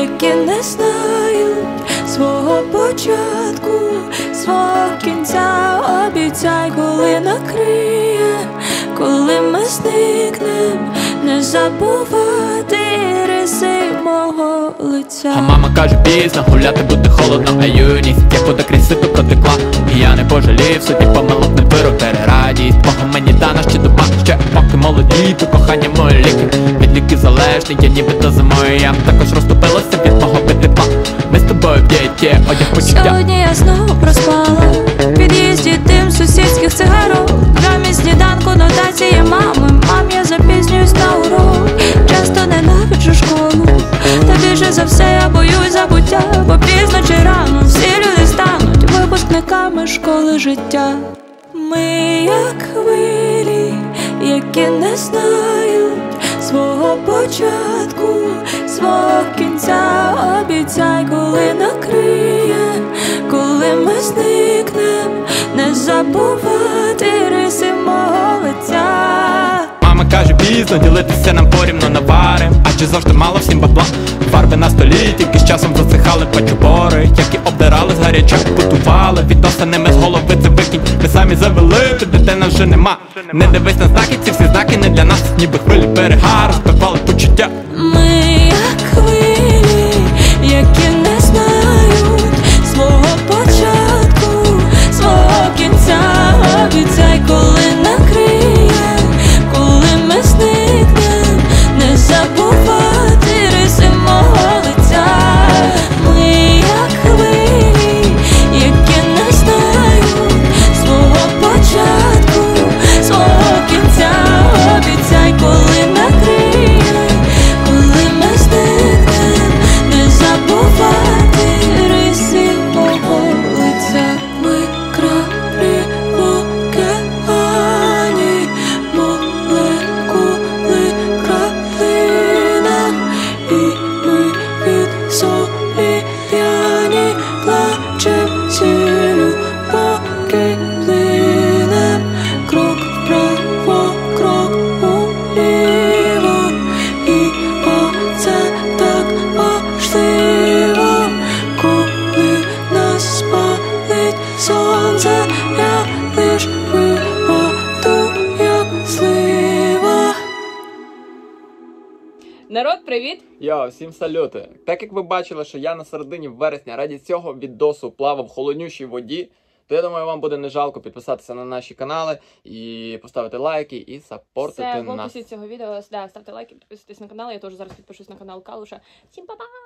які не знають свого початку, свого кінця. Обіцяй, коли накриє, коли ми зникнем, не забувати риси мого лиця. А мама каже пізно, гуляти буде холодно, а юність як вода крізь сито протекла. І я не пожалів, суті помилок не беру, радість Бога мені дана ще доба, ще поки молоді, то кохання мої ліки. Від ліки залежний, я нібито зимою, я також розтопилася від мого тепла. Ми з тобою в дієті, одяг почуття. Сьогодні я знову проспала в під'їзді дим сусідських цигарок. Замість сніданку нотації мами, мам, я запізнююсь на урок. Часто ненавиджу школу, та більше за все я боюсь забуття. Бо пізно чи рано всі люди стануть випускниками школи життя. Ми як хвилі, які не знають свого початку, свого кінця. Обіцяй, коли накриє, коли ми зникнем, не забувати риси мого лиця. Мама каже пізно, ділитися нам порівно навари. А чи завжди мало всім бабла? Фарби на столі, тільки з часом засихали пачубори, які обдирали з гарячок, готували. Відносинами з голови це викинь, ми самі завели, то дитина вже нема. Не дивись на знаки, ці всі знаки не для нас, ніби хвилі берега розпивали почуття. Ми як хвилі, які не знають свого початку, свого кінця. Обіцяй, коли накриє, коли ми зникнем, не забувати риси мого лиця. Ми як хвилі, які не знають свого початку, свого кінця. Обіцяй, коли накриє, коли ми зникнем, не забувати риси мого лиця. Ми краплі в океані, молекули краплина, і ми від солі п'яні плачем сіллю, поки плинем. Крок вправо, крок уліво, і оце так важливо. Коли нас спалить сонце, я лиш випаду, як слива. Народ, привіт! Йо, всім салюти! Так як ви бачили, що я на середині вересня раді цього відосу плавав в холоднющій воді, то я думаю, вам буде не жалко підписатися на наші канали і поставити лайки і саппортити Все, в нас. описі цього відео, ставте лайки, підписуйтесь на канал, я теж зараз підпишусь на канал Калуша. Всім па-па!